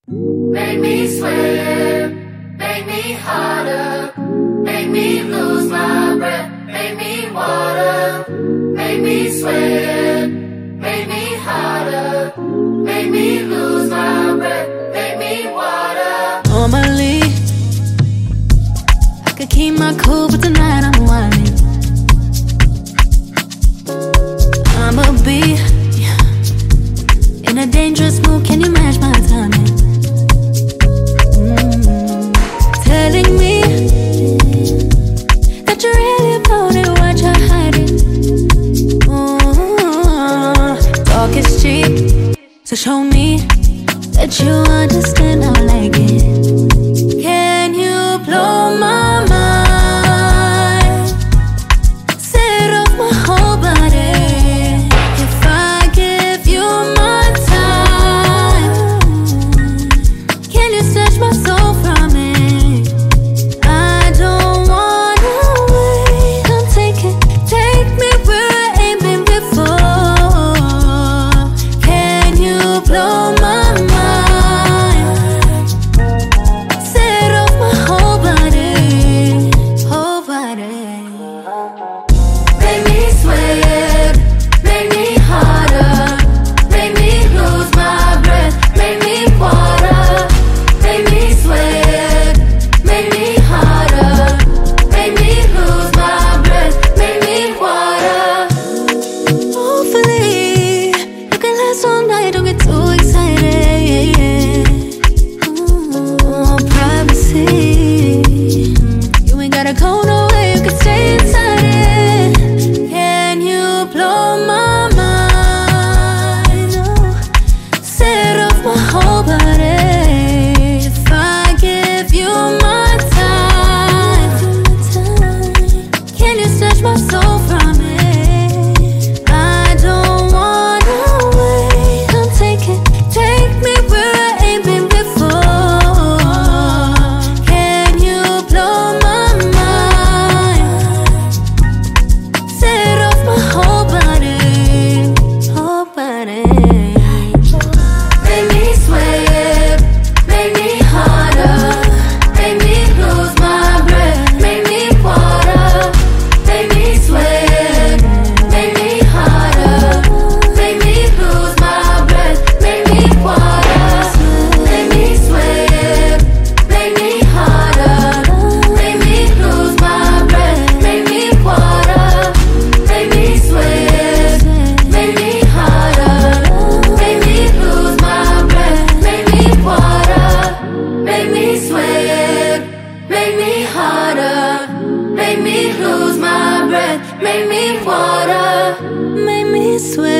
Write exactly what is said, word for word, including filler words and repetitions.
Make me sweat, make me harder, make me lose my breath, make me water, make me sweat, make me harder, make me lose my breath, make me water. Normally, I could keep my cool, but tonight I'm whining. I'ma be in a dangerous mood, can you match my timing? Mm-hmm. Telling me that you're really about it, what you're hiding. Mm-hmm. Talk is cheap, so show me that you understand how I like it. Can you blow my mind? Set off my whole body. If I give you my time, can you snatch my soul from it? I don't wanna wait. Come take it, take me where I ain't been before. Can you blow my mind? Set off my whole body, whole body. Make me sweat, make me harder, make me lose my breath, make me water, make me sweat, make me harder, make me lose my breath, make me water. Hopefully, you can last all night, don't get too excited. Ooh, privacy. You ain't gotta go nowhere, you can stay inside it. Can you blow my mind? Oh, set off my whole body. If I give you my time, can you snatch my soul from it? I don't wanna wait. Come take it, take me where I ain't been before. Can you blow my mind? Set off my whole body, whole body. Make me sweat, make me harder, make me lose my breath, make me water, make me sweat, make me harder, make me lose my breath, make me water, make me sweat, make me harder, make me lose my breath, make me water, make me sweat, make me harder, make me lose my breath, make me water, make me sweat, make me harder, make me lose my breath, make me water. Make me sweat.